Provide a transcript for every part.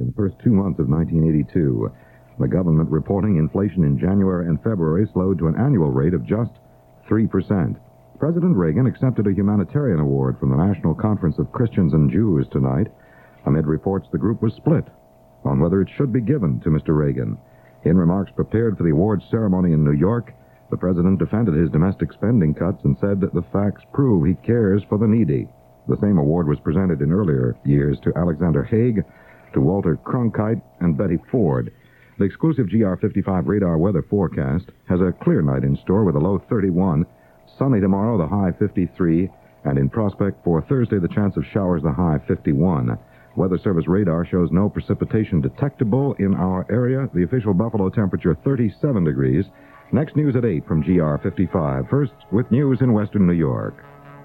in the first 2 months of 1982. The government reporting inflation in January and February slowed to an annual rate of just 3%. President Reagan accepted a humanitarian award from the National Conference of Christians and Jews tonight. Amid reports, the group was split on whether it should be given to Mr. Reagan. In remarks prepared for the awards ceremony in New York, the president defended his domestic spending cuts and said that the facts prove he cares for the needy. The same award was presented in earlier years to Alexander Haig, to Walter Cronkite, and Betty Ford. The exclusive GR55 radar weather forecast has a clear night in store with a low 31, sunny tomorrow, the high 53, and in prospect for Thursday, the chance of showers, the high 51. Weather Service radar shows no precipitation detectable in our area. The official Buffalo temperature, 37 degrees. Next news at 8 from GR55. First, with news in western New York.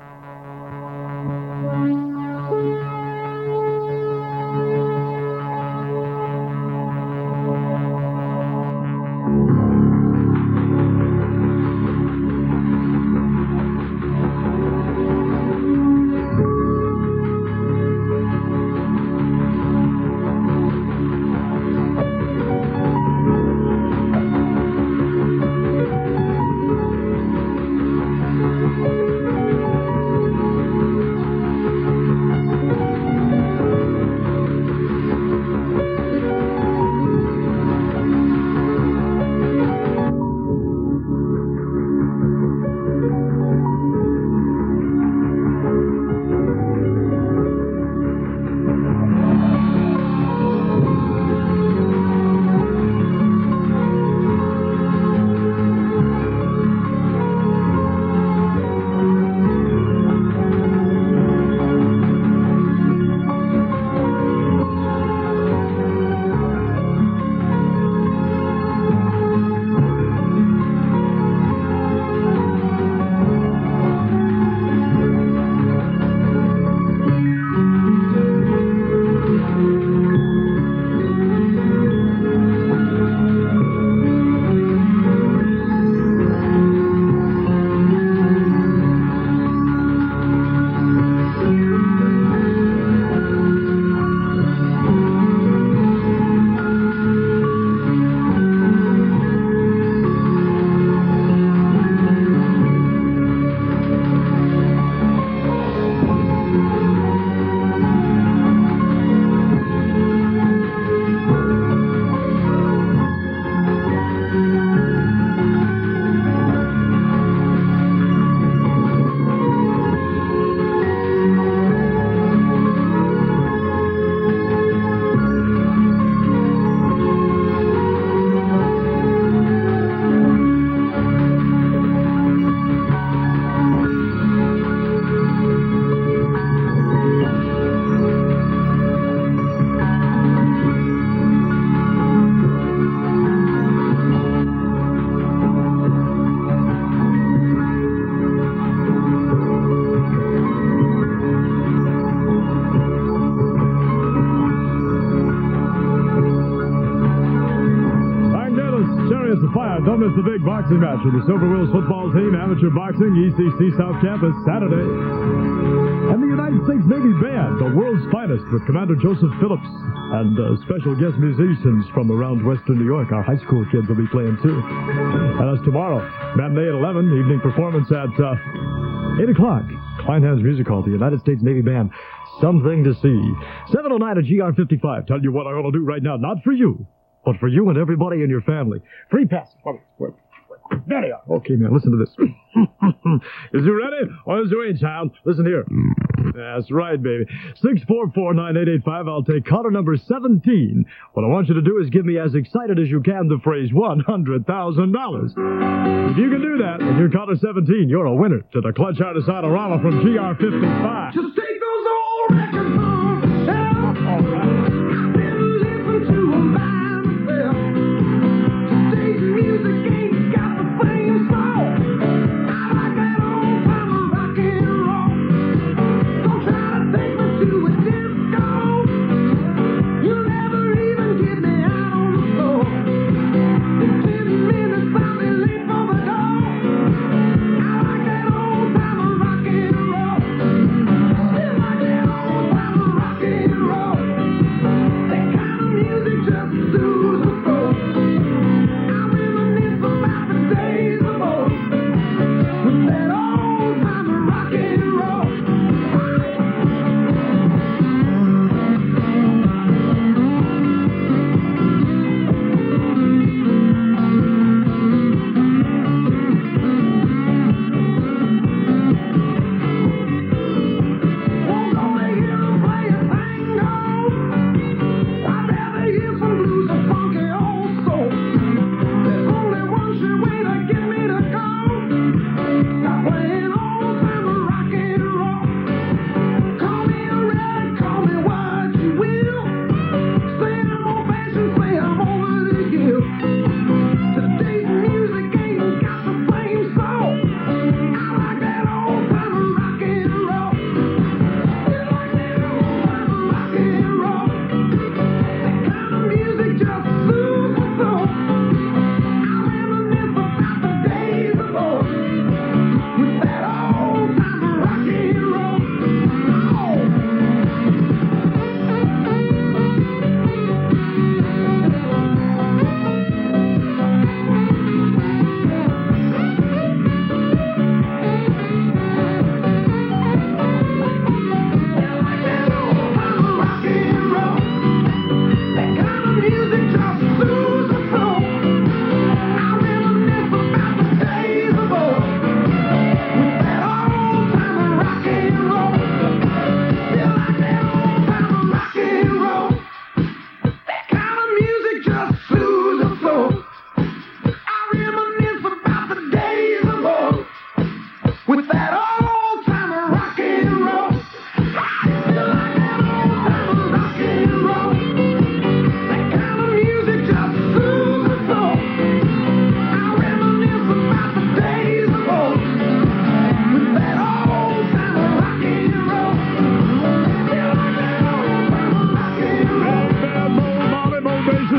Don't miss the big boxing match of the Silver Wheels football team, amateur boxing, ECC South Campus, Saturday. And the United States Navy Band, the world's finest, with Commander Joseph Phillips and special guest musicians from around western New York. Our high school kids will be playing too. And that's tomorrow. Matinee at 11, evening performance at 8 o'clock. Kleinhans Music Hall, the United States Navy Band. Something to see. 709 at GR55. Tell you what I'm going to do right now. Not for you, but for you and everybody in your family. Free pass. There they are. Okay, man, listen to this. Is you ready? On his way, child. Listen here. That's right, baby. 644-9885. I'll take caller number 17. What I want you to do is give me as excited as you can the phrase $100,000. If you can do that, and you're caller 17, you're a winner to the Clutch Artist Autorama from GR55. Just take those old records on. All right. I've been listening to them by myself. Today's music ain't got the same soul. I like that old time rock and roll. Don't try to take me to a disco. You'll never even get me out on the floor. In 10 minutes I'll be late for the door. I like that old time rock and roll. Still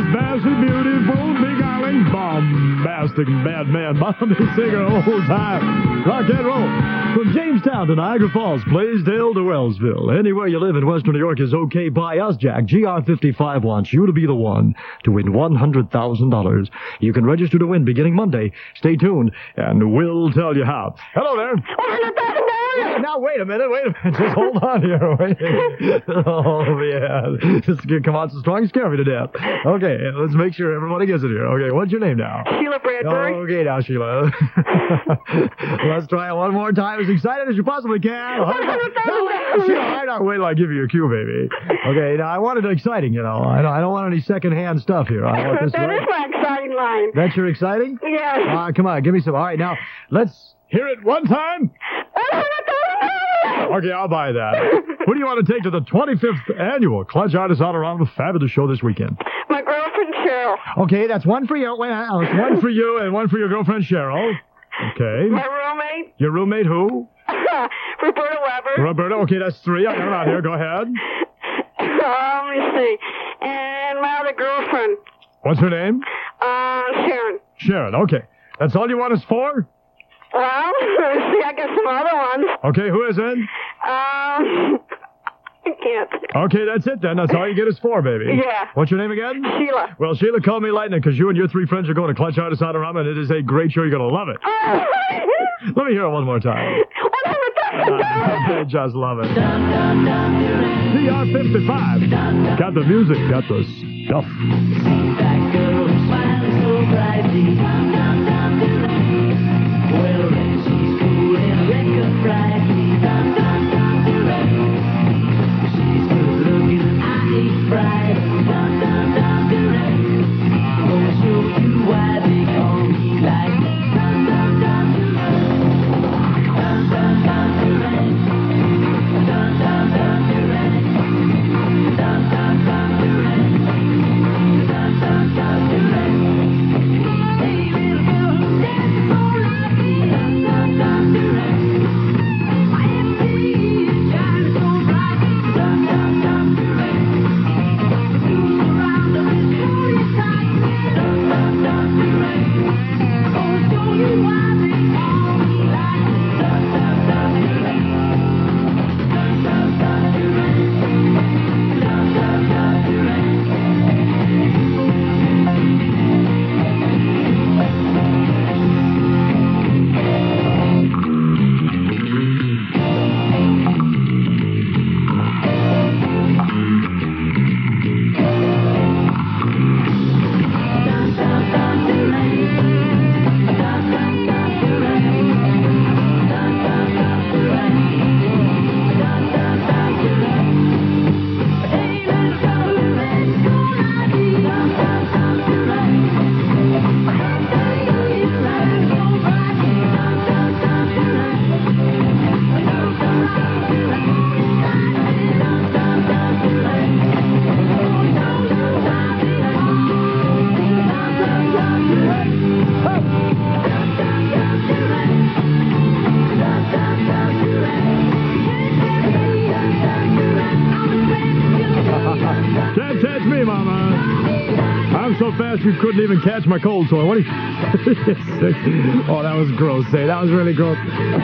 Bassy, beautiful, beguiling, bombastic, bad man, Bobby Singer, old time rock and roll. From Jamestown to Niagara Falls, Blaisdell to Wellsville, anywhere you live in Western New York is okay by us, Jack. GR55 wants you to be the one to win $100,000. You can register to win beginning Monday. Stay tuned, and we'll tell you how. Hello there. Yeah, now, wait a minute. Just hold on here. Wait. Oh, yeah. This is going to come on so strong, it's scaring me to death. Okay, let's make sure everybody gets it here. Okay, what's your name now? Sheila Bradbury. Okay, now, Sheila. Let's try it one more time. As excited as you possibly can. No, Sheila, I'm not waiting till I give you your cue, baby. Okay, now, I want it exciting, you know. I don't want any secondhand stuff here. I want this That right. is my exciting line. That's your exciting? Yes. Come on, give me some. All right, now, let's hear it one time. Okay, I'll buy that. Who do you want to take to the 25th annual Clutch Artist Autorama Fabulous Show this weekend? My girlfriend Cheryl. Okay, that's one for you. Wait, it's one for you and one for your girlfriend Cheryl. Okay. My roommate, Your roommate who? Roberta Weber. Roberta. Okay, that's three. I got it out here. Go ahead. Let me see. And my other girlfriend, What's her name? Sharon. Sharon. Okay. That's all you want us for? Well, see, I got some other ones. Okay, who is in? I can't. Okay, that's it then. That's all you get us for, baby. Yeah. What's your name again? Sheila. Well, Sheila, call me Lightning, because you and your three friends are going to Clutch Artist Autorama, and it is a great show. You're going to love it. Let me hear it one more time. I just love it. CR55. Got the music, got the stuff. That girl who's smiling so brightly. Well, then she's cool in a record brightly. She's good looking, I ain't fried. Gonna show you why they call me Lightning. Can't catch me, Mama. I'm so fast you couldn't even catch my cold sore. What do you... Oh, that was gross. Say, that was really gross.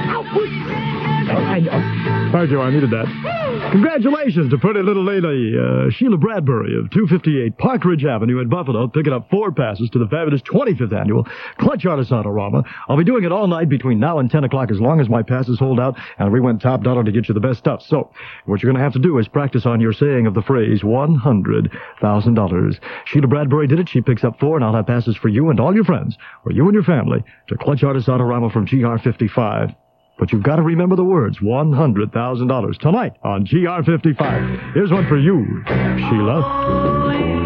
Thank you, I needed that. Congratulations to pretty little lady, Sheila Bradbury of 258 Park Ridge Avenue in Buffalo, picking up 4 passes to the fabulous 25th annual Clutch Artist Autorama. I'll be doing it all night between now and 10 o'clock as long as my passes hold out, and we went top dollar to get you the best stuff. So, what you're going to have to do is practice on your saying of the phrase $100,000. Sheila Bradbury did it. She picks up 4, and I'll have passes for you and all your friends, or you and your family, to Clutch Artist Autorama from GR55. But you've got to remember the words, $100,000, tonight on GR55. Here's one for you, Sheila.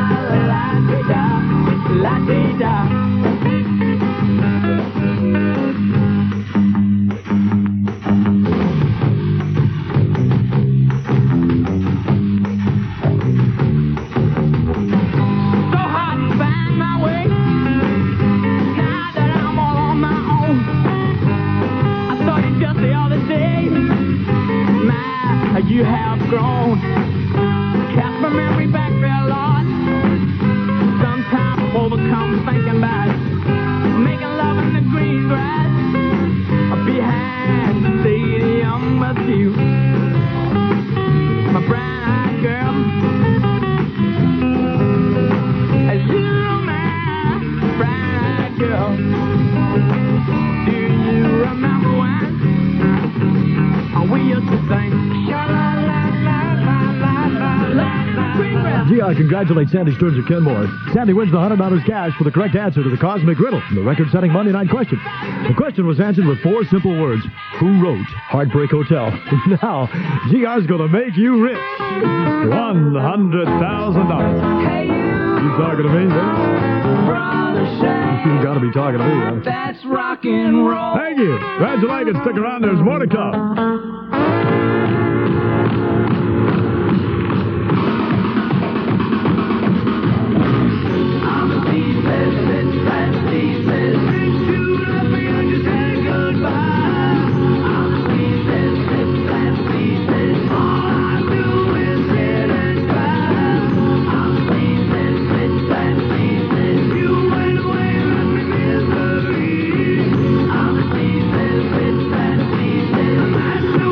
You have grown, cast my memory back there, Lord. Sometimes I'm overcome thinking about making love in the green grass behind the stadium with you, my brown-eyed girl. As you, my brown-eyed girl. Do you remember when we used to sing? GI congratulates Sandy Stearns of Kenmore. Sandy wins the $100 cash for the correct answer to the Cosmic Riddle, the record-setting Monday night question. The question was answered with 4 simple words. Who wrote Heartbreak Hotel? Now, GR's going to make you rich. $100,000. Hey, You talking to me, man? brother Shane. You got to be talking to me, man. That's rock and roll. Thank you. Glad you like it. Stick around. There's more to come. I'm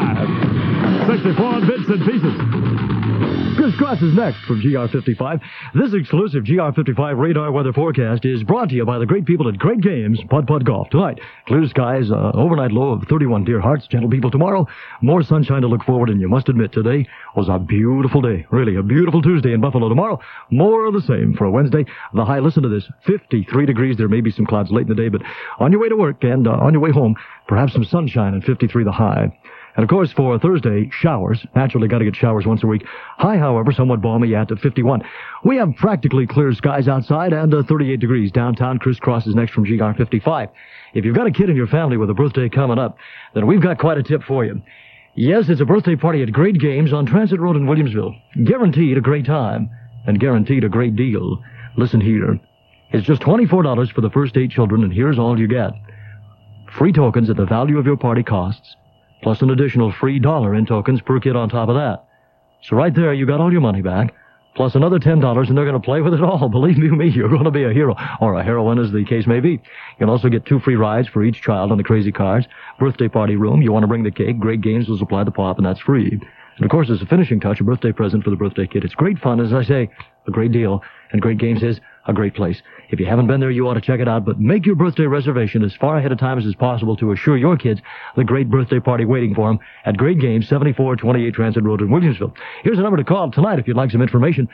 55. 64 on bits and pieces. Chris Cross is next from GR55. This exclusive GR55 radar weather forecast is brought to you by the great people at Great Games Putt Putt Golf. Tonight, clear skies, overnight low of 31 dear hearts. Gentle people, tomorrow, more sunshine to look forward, and you must admit, today was a beautiful day. Really, a beautiful Tuesday in Buffalo. Tomorrow, more of the same for a Wednesday. The high, listen to this, 53 degrees. There may be some clouds late in the day, but on your way to work and on your way home, perhaps some sunshine and 53 the high. And, of course, for Thursday, showers. Naturally, got to get showers once a week. High, however, somewhat balmy at 51. We have practically clear skies outside and 38 degrees. Downtown, Chris Cross is next from GR55. If you've got a kid in your family with a birthday coming up, then we've got quite a tip for you. Yes, it's a birthday party at Great Games on Transit Road in Williamsville. Guaranteed a great time and guaranteed a great deal. Listen here. It's just $24 for the first 8 children, and here's all you get. Free tokens at the value of your party costs, plus an additional free $1 in tokens per kid on top of that. So right there, you got all your money back, plus another $10, and they're going to play with it all. Believe you me, you're going to be a hero, or a heroine as the case may be. You can also get 2 free rides for each child on the Crazy Cars. Birthday party room, you want to bring the cake, Great Games will supply the pop, and that's free. And of course, as a finishing touch, a birthday present for the birthday kid. It's great fun, as I say, a great deal, and Great Games is a great place. If you haven't been there, you ought to check it out, but make your birthday reservation as far ahead of time as is possible to assure your kids the great birthday party waiting for them at Great Games, 7428 Transit Road in Williamsville. Here's a number to call tonight if you'd like some information,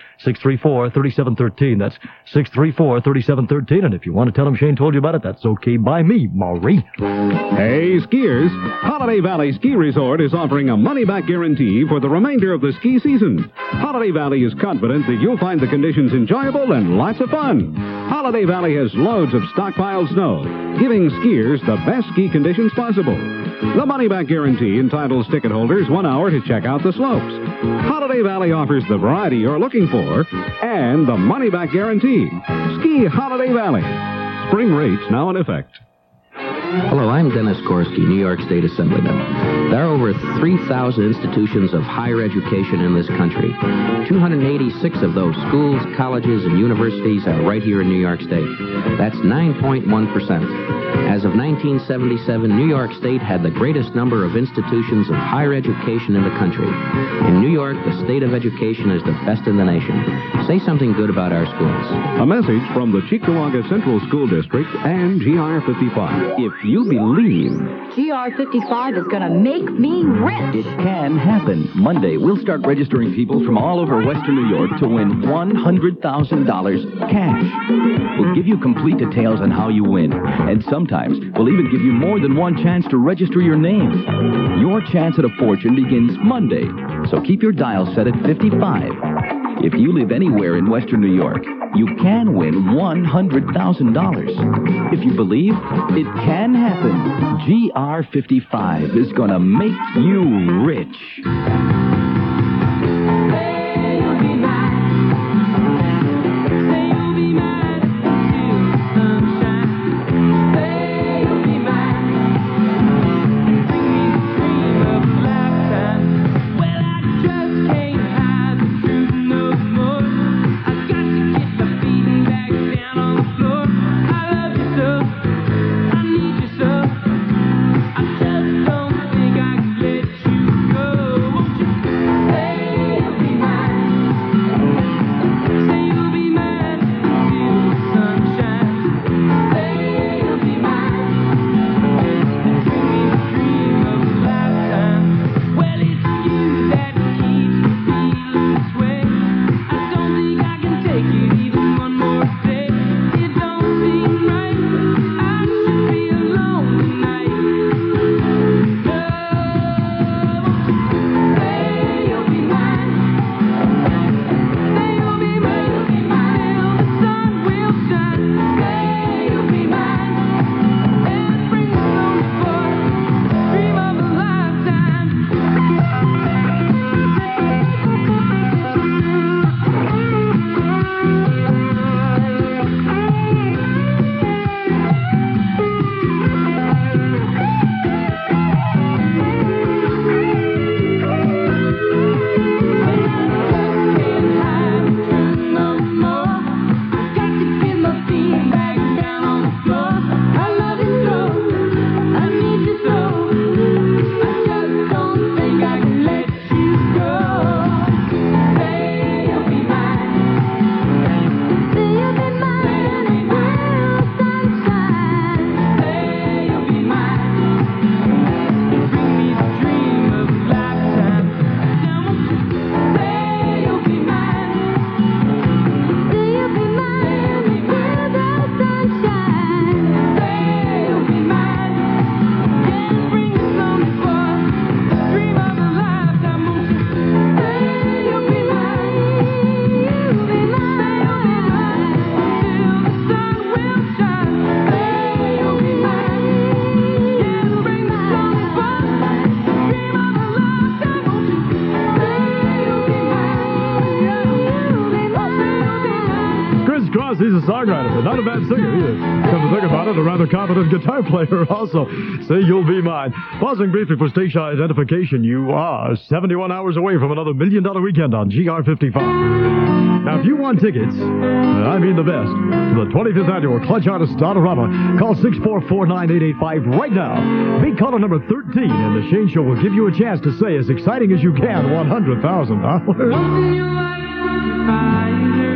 634-3713. That's 634-3713, and if you want to tell them Shane told you about it, that's okay by me, Maury. Hey, skiers, Holiday Valley Ski Resort is offering a money-back guarantee for the remainder of the ski season. Holiday Valley is confident that you'll find the conditions enjoyable and lots of fun. Holiday Valley has loads of stockpiled snow, giving skiers the best ski conditions possible. The money-back guarantee entitles ticket holders 1 hour to check out the slopes. Holiday Valley offers the variety you're looking for and the money-back guarantee. Ski Holiday Valley. Spring rates now in effect. Hello, I'm Dennis Gorski, New York State Assemblyman. There are over 3,000 institutions of higher education in this country. 286 of those schools, colleges, and universities are right here in New York State. That's 9.1%. As of 1977, New York State had the greatest number of institutions of higher education in the country. In New York, the state of education is the best in the nation. Say something good about our schools. A message from the Cheektowaga Central School District and GR55. If you believe... GR55 is going to make me rich. It can happen. Monday, we'll start registering people from all over Western New York to win $100,000 cash. We'll give you complete details on how you win. And sometimes we'll even give you more than one chance to register your name. Your chance at a fortune begins Monday. So keep your dial set at 55. If you live anywhere in Western New York, you can win $100,000. If you believe, it can happen. GR55 is going to make you rich. Plus, he's a songwriter, but not a bad singer either. Come to think about it, a rather competent guitar player also. Say You'll Be Mine. Pausing briefly for station identification, you are 71 hours away from another $1 million weekend on GR55. Now, if you want tickets, I mean the best, to the 25th annual Clutch Artist Starterama, call 644-9885 right now. Be caller number 13, and the Shane Show will give you a chance to say as exciting as you can, $100,000.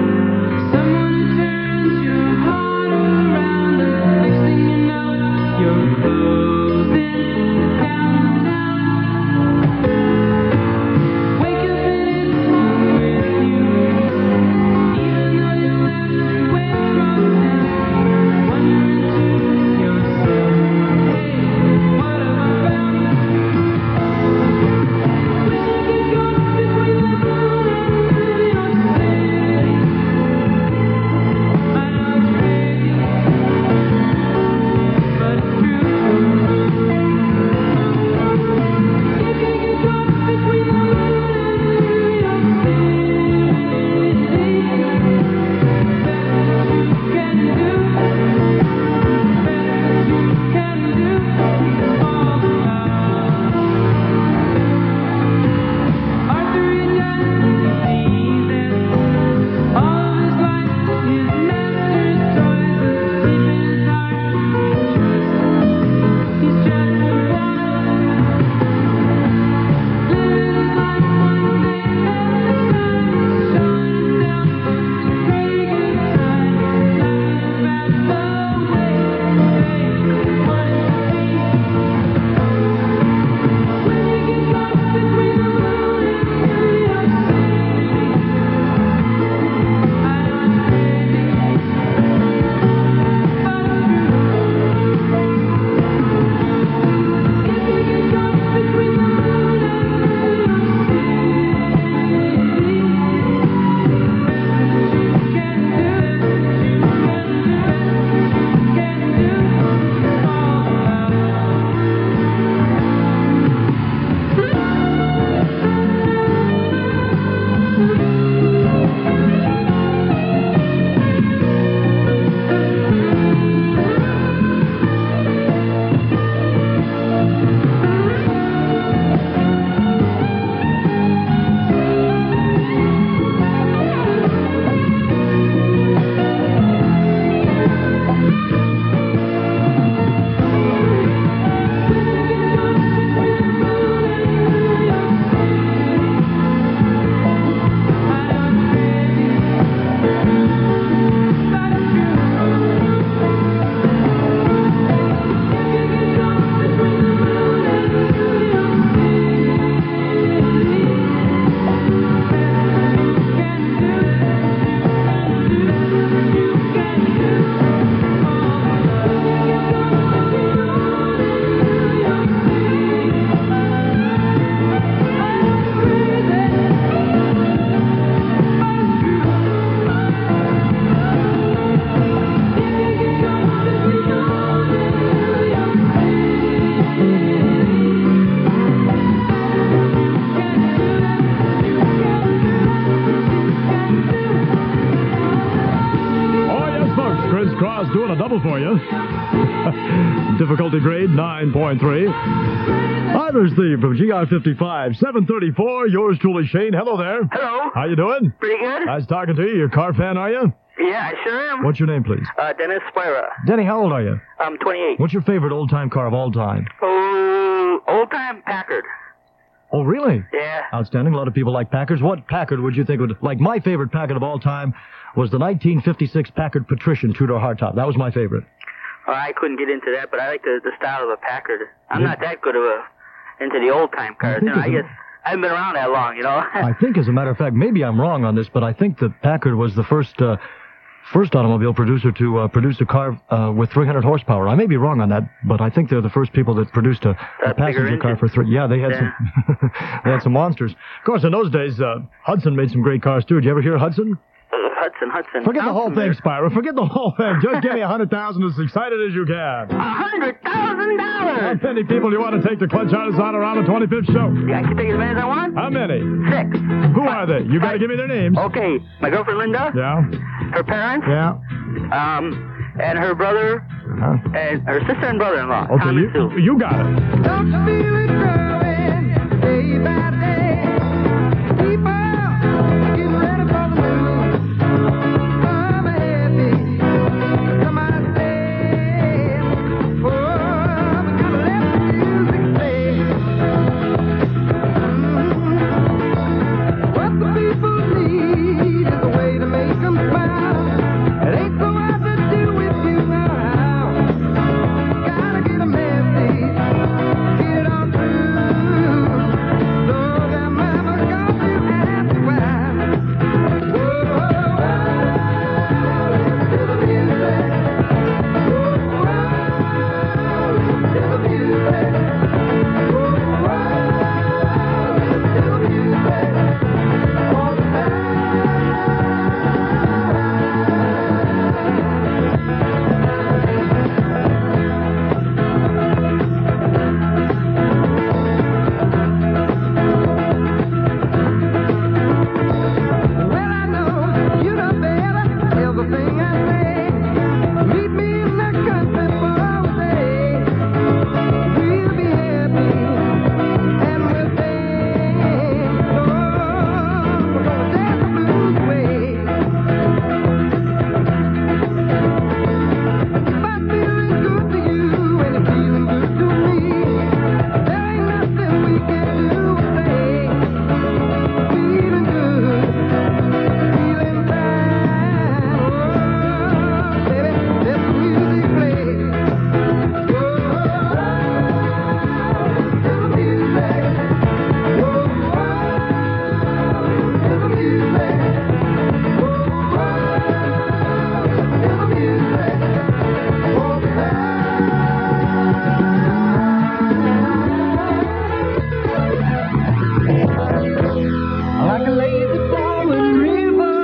Doing a double for you. Difficulty grade 9.3. Irish Theme from GR55, 734. Yours truly, Shane. Hello there. Hello. How you doing? Pretty good. Nice talking to you. You're a car fan, are you? Yeah, I sure am. What's your name, please? Dennis Spira. Denny, how old are you? I'm 28. What's your favorite old-time car of all time? Oh, old-time Packard. Oh, really? Yeah. Outstanding. A lot of people like Packards. What Packard would you think would... Like, my favorite Packard of all time was the 1956 Packard Patrician two-door hardtop. That was my favorite. I couldn't get into that, but I like the style of a Packard. I'm not that good into the old-time cars. I guess I haven't been around that long, I think, as a matter of fact, maybe I'm wrong on this, but I think that Packard was the first automobile producer to produce a car with 300 horsepower. I may be wrong on that, but I think they're the first people that produced a passenger car for three. Yeah, they had some they had some monsters. Of course, in those days, Hudson made some great cars, too. Did you ever hear Hudson? Hudson. Forget the whole thing, Spyro. Forget the whole thing. Just give me $100,000 as excited as you can. $100,000! How many people do you want to take the Clutch Artists on around the 25th show? Yeah, I can take as many as I want. How many? 6. Who are they? You got to give me their names. Okay. My girlfriend, Linda. Yeah. her parents. Yeah. And her brother, and her sister and brother-in-law, Okay, Tom and Sue. you got it. Don't you feel it growing day by day? Keep on getting ready for the move. Come ahead, baby. Come on, say. Oh, we gotta let the music play. What the people need is a way to make them smile. It ain't so hard to do with you now. Gotta get a message, get it on through. So that mama got to ask why. Whoa, to the music. Whoa, to the music. Whoa, to the music. All the time. Well, I know you know better everything I say. Meet me in the country for a day. We'll be happy and we'll dance. Oh, we're gonna dance the blues way. If I'm feeling good to you and you're feeling good to me, there ain't nothing we can do but say. Feeling good, feeling fine. Oh, baby, let the music play. Oh, to the music. Oh, to the music. Oh, to the music. All the like a lazy flowing river,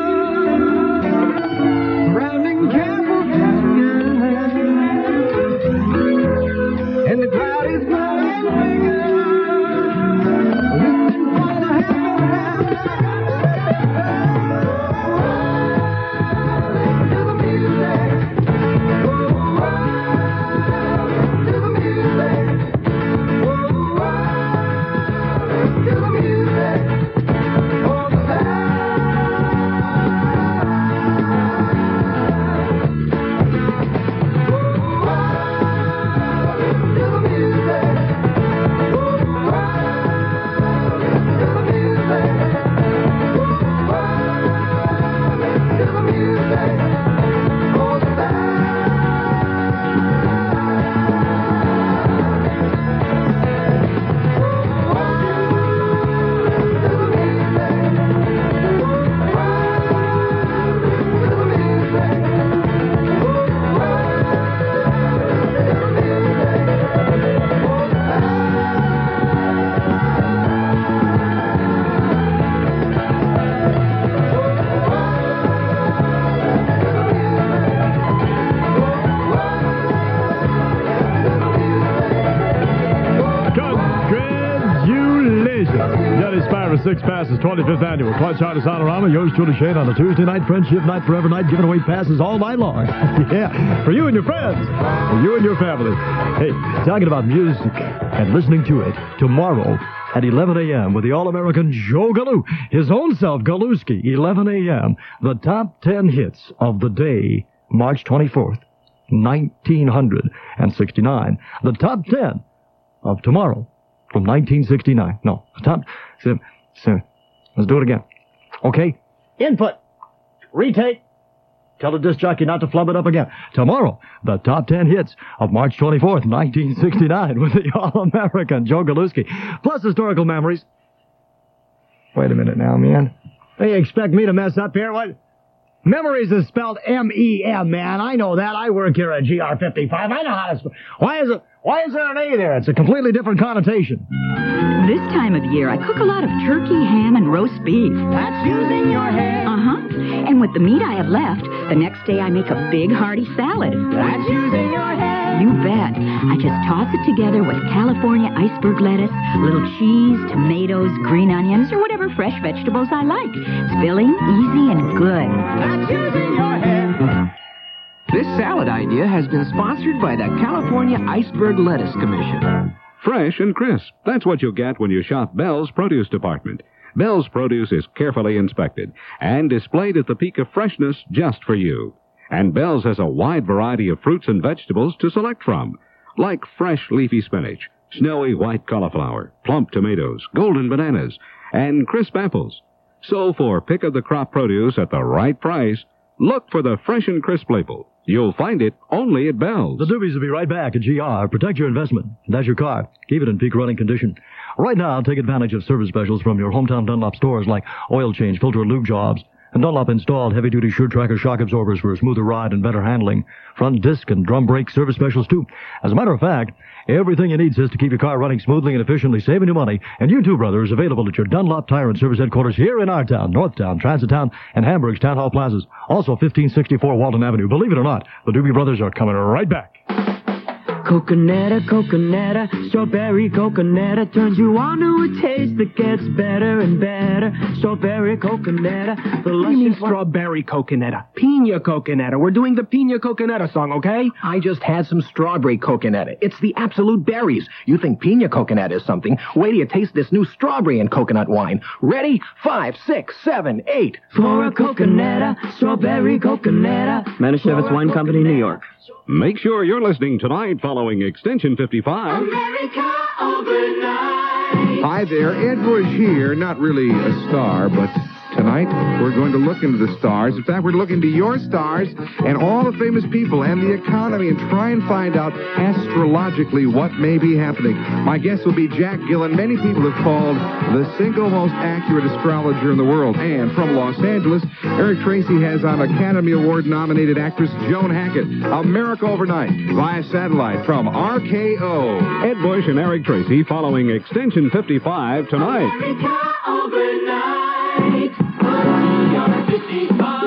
surrounding careful canyon, and the crowd is growing bigger. Listening for the to the music. Oh, to the music. Oh, to the music. All the Dennis Spire, 6 passes, 25th annual Clutch Artist Honorama. Yours truly, Shane, on a Tuesday night, friendship night, forever night, giving away passes all night long. Yeah, for you and your friends, for you and your family. Hey, talking about music and listening to it tomorrow at 11 a.m. with the All-American Joe Galoo, his own self, Galooski, 11 a.m., the top 10 hits of the day, March 24th, 1969. The top 10 of tomorrow from 1969. No, top... Let's do it again. Okay? Input. Retake. Tell the disc jockey not to flub it up again. Tomorrow, the top 10 hits of March 24th, 1969 with the All-American Joe Galooski. Plus historical memories. Wait a minute now, man. They expect me to mess up here? What? Memories is spelled M-E-M, man. I know that. I work here at GR55. I know how to spell. Why is there an A there? It's a completely different connotation. This time of year, I cook a lot of turkey, ham, and roast beef. That's using your head. Uh-huh. And with the meat I have left, the next day I make a big hearty salad. That's using your head. You bet. I just toss it together with California iceberg lettuce, a little cheese, tomatoes, green onions, or whatever fresh vegetables I like. It's filling, easy, and good. That's using your head. This salad idea has been sponsored by the California Iceberg Lettuce Commission. Fresh and crisp. That's what you'll get when you shop Bell's Produce Department. Bell's Produce is carefully inspected and displayed at the peak of freshness just for you. And Bell's has a wide variety of fruits and vegetables to select from, like fresh leafy spinach, snowy white cauliflower, plump tomatoes, golden bananas, and crisp apples. So for pick of the crop produce at the right price, look for the fresh and crisp label. You'll find it only at Bell's. The Doobies will be right back at GR. Protect your investment. That's your car. Keep it in peak running condition. Right now, take advantage of service specials from your hometown Dunlop stores like oil change, filter, and lube jobs. And Dunlop installed heavy-duty Sure Tracker shock absorbers for a smoother ride and better handling. Front disc and drum brake service specials, too. As a matter of fact, everything you need says to keep your car running smoothly and efficiently, saving you money. And you too, brother, is available at your Dunlop Tire and Service Headquarters here in our town, Northtown, Transitown, and Hamburg's Town Hall Plazas. Also 1564 Walton Avenue. Believe it or not, the Doobie Brothers are coming right back. Coconetta, coconetta, strawberry coconetta turns you on to a taste that gets better and better. Strawberry coconetta, the What do you mean luscious strawberry coconetta? Pina coconetta. We're doing the Pina coconetta song, okay? I just had some strawberry coconetta. It's the absolute berries. You think pina coconetta is something. Wait till you taste this new strawberry and coconut wine. Ready? 5, 6, 7, 8. for a coconetta, strawberry coconetta. Manischewitz Wine Company, New York. Make sure you're listening tonight following Extension 55. America overnight. Hi there, Ed Bush here. Not really a star, but tonight we're going to look into the stars. In fact, we're looking into your stars and all the famous people and the economy and try and find out astrologically what may be happening. My guest will be Jack Gillen. Many people have called the single most accurate astrologer in the world. And from Los Angeles, Eric Tracy has on Academy Award-nominated actress Joan Hackett. America Overnight via satellite from RKO. Ed Bush and Eric Tracy following Extension 55 tonight. America overnight. TR 55.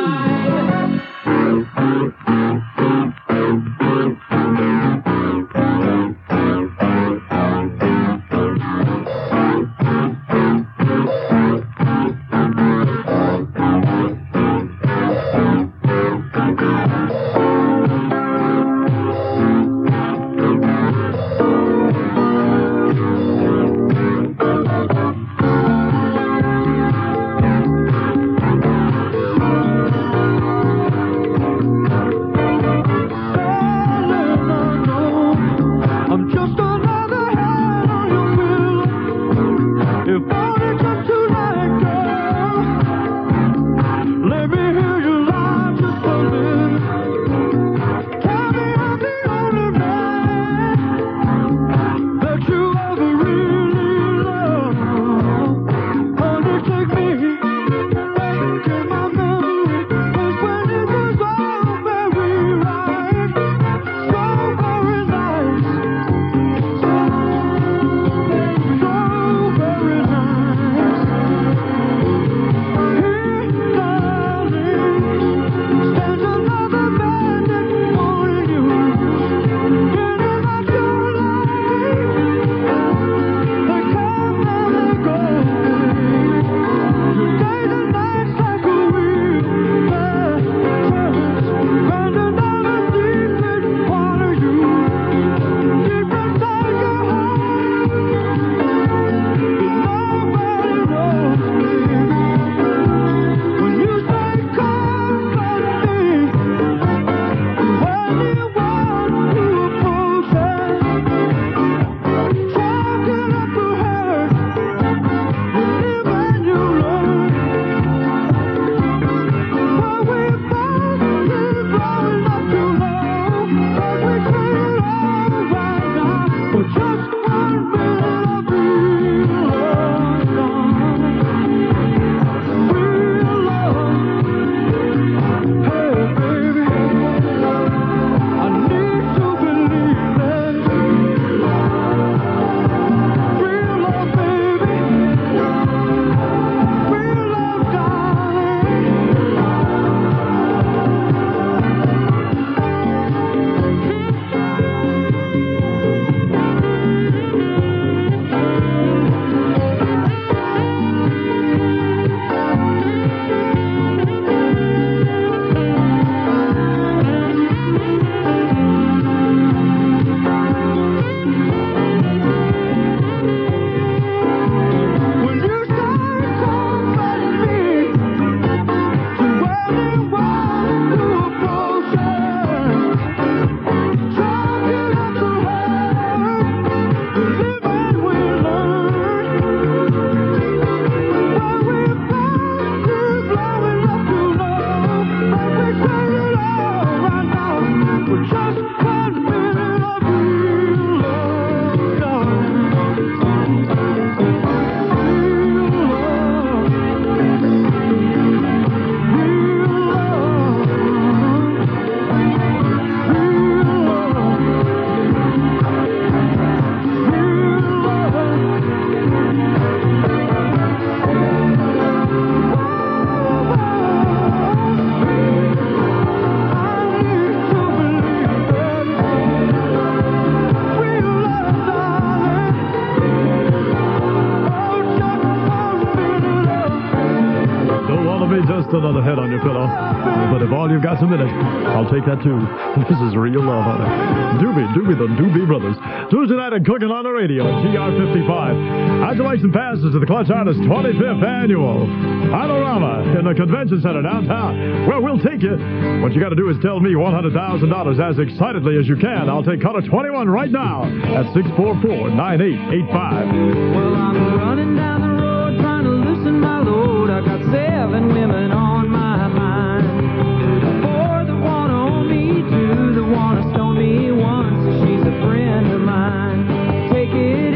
me just another head on your pillow. But if all you've got's a minute, I'll take that too. This is real love, honey. Doobie, the Doobie Brothers. Tuesday night and cooking on the radio at GR55. Adulation passes to the Clutch Artists 25th Annual Panorama in the Convention Center downtown, where we'll take you. What you got to do is tell me $100,000 as excitedly as you can. I'll take caller 21 right now at 644-9885. Well, I'm running down the road trying to loosen my load. I got 7 women on my mind. 4 that wanna own me, 2 that wanna stone me. 1 says she's a friend of mine. Take it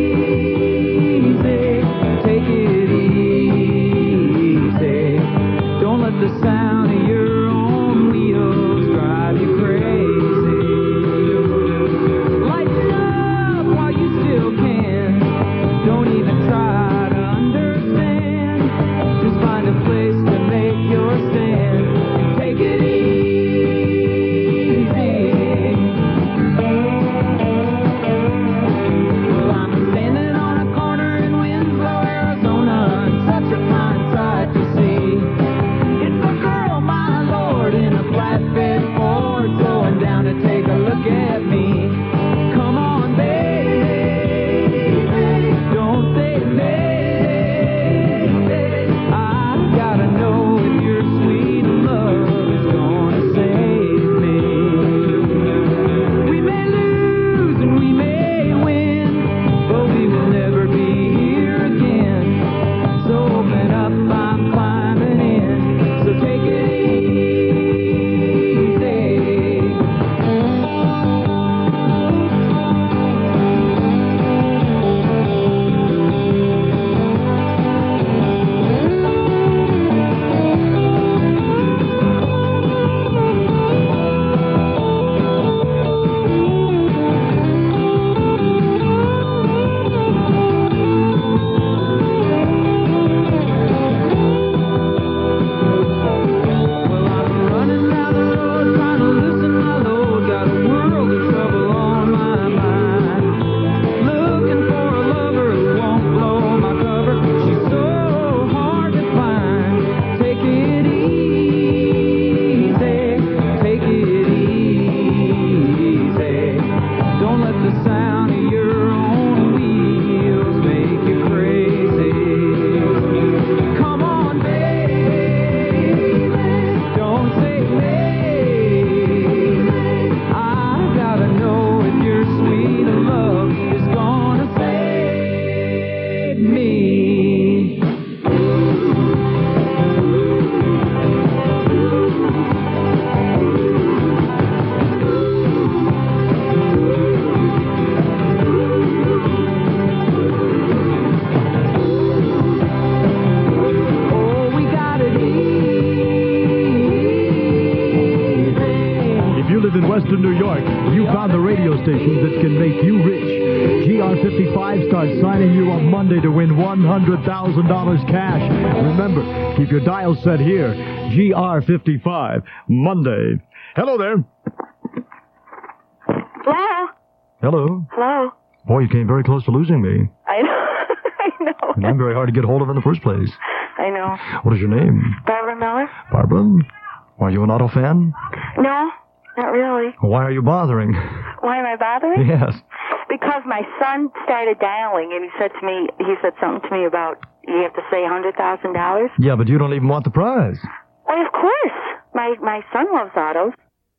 easy, take it easy. Don't let the sound of your own wheels drive you crazy. Lighten up while you still can. Don't even try to understand. Just find a place to make your stand and take it easy. Well, I'm standing on a corner in Winslow, Arizona, and such a fine sight to see. It's a girl, my lord, in a flatbed Ford, slowing down to take a look at me. Come on, baby, don't say maybe. I gotta know if your sweet love is gonna save me. We may lose and we may win, but we will never be here again. So open up, I'm climbing in. So take it Well, I'm running down the road trying to loosen my load. Got a world of trouble on my mind. Looking for a lover who won't blow my cover. She's so hard to find. Take it easy, take it easy. Don't let the sound of your own wheels make you crazy. Come on, baby, don't say maybe. I gotta know if your sweet love is gonna save me. Oh, we got it easy. If you live in Western New York, you found the radio station that can make you rich. GR55 starts signing you up Monday to win $100,000 cash. Remember, keep your dial set here. GR55, Monday. Hello there. Hello? Hello. Hello? Boy, you came very close to losing me. I know. I know. And I'm very hard to get hold of in the first place. I know. What is your name? Barbara Miller? Barbara? Are you an auto fan? No, not really. Why are you bothering? Why am I bothering? Yes. Because my son started dialing and he said something to me about you have to say $100,000. Yeah, but you don't even want the prize. Well, of course. My son loves autos.